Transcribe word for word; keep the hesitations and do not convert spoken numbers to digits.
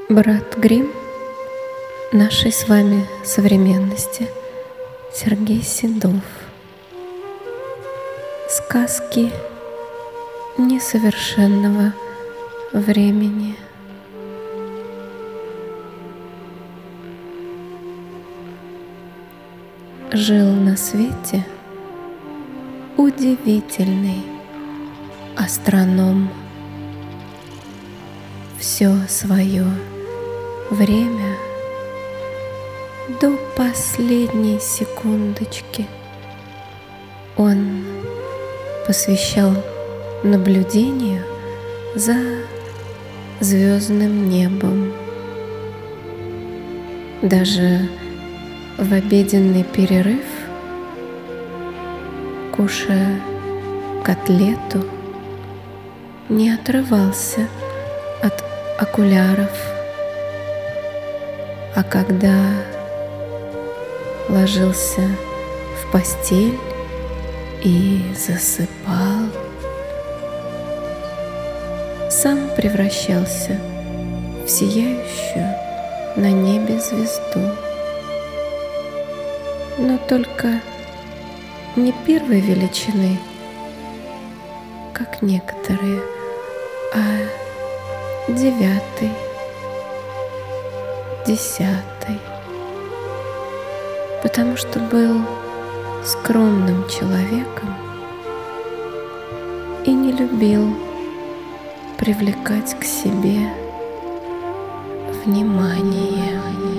Брат Гримм нашей с вами современности Сергей Седов. Сказки несовершенного времени. Жил на свете удивительный астроном. Все свое время до последней секундочки он посвящал наблюдению за звездным небом. Даже в обеденный перерыв, кушая котлету, не отрывался от окуляров, а когда ложился в постель и засыпал, сам превращался в сияющую на небе звезду. Но только не первой величины, как некоторые, а девятой, десятой, потому что был скромным человеком и не любил привлекать к себе внимание.